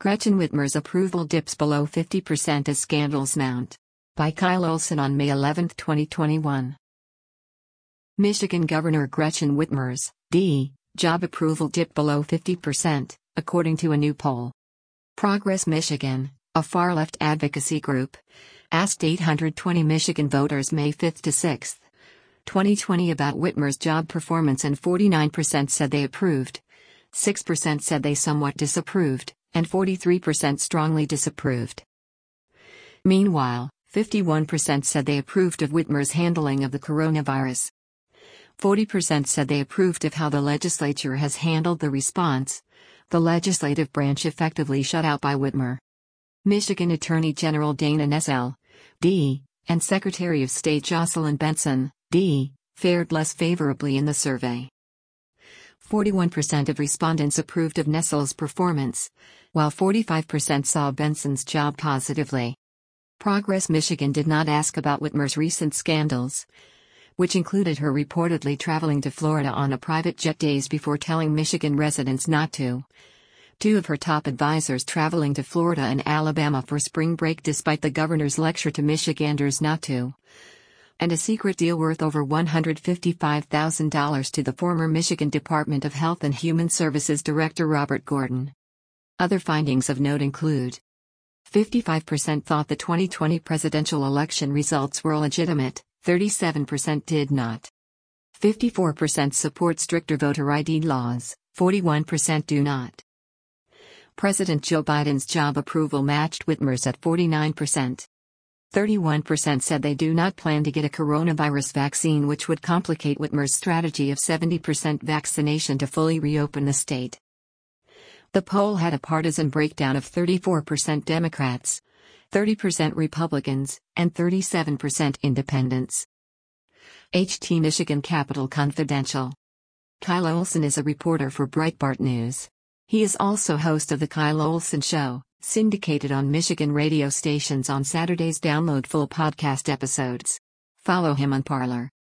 Gretchen Whitmer's approval dips below 50% as scandals mount. By Kyle Olson on May 11, 2021. Michigan Governor Gretchen Whitmer's job approval dipped below 50%, according to a new poll. Progress Michigan, a far-left advocacy group, asked 820 Michigan voters May 5 to 6, 2020 about Whitmer's job performance, and 49% said they approved, 6% said they somewhat disapproved, and 43% strongly disapproved. Meanwhile, 51% said they approved of Whitmer's handling of the coronavirus. 40% said they approved of how the legislature has handled the response, the legislative branch effectively shut out by Whitmer. Michigan Attorney General Dana Nessel, and Secretary of State Jocelyn Benson, fared less favorably in the survey. 41% of respondents approved of Nessel's performance, while 45% saw Benson's job positively. Progress Michigan did not ask about Whitmer's recent scandals, which included her reportedly traveling to Florida on a private jet days before telling Michigan residents not to. 2 of her top advisors traveling to Florida and Alabama for spring break despite the governor's lecture to Michiganders not to. And a secret deal worth over $155,000 to the former Michigan Department of Health and Human Services Director Robert Gordon. Other findings of note include: 55% thought the 2020 presidential election results were legitimate, 37% did not. 54% support stricter voter ID laws, 41% do not. President Joe Biden's job approval matched Whitmer's at 49%. 31% said they do not plan to get a coronavirus vaccine, which would complicate Whitmer's strategy of 70% vaccination to fully reopen the state. The poll had a partisan breakdown of 34% Democrats, 30% Republicans, and 37% independents. HT Michigan Capitol Confidential. Kyle Olson is a reporter for Breitbart News. He is also host of The Kyle Olson Show, syndicated on Michigan radio stations on Saturdays. Download full podcast episodes. Follow him on Parler.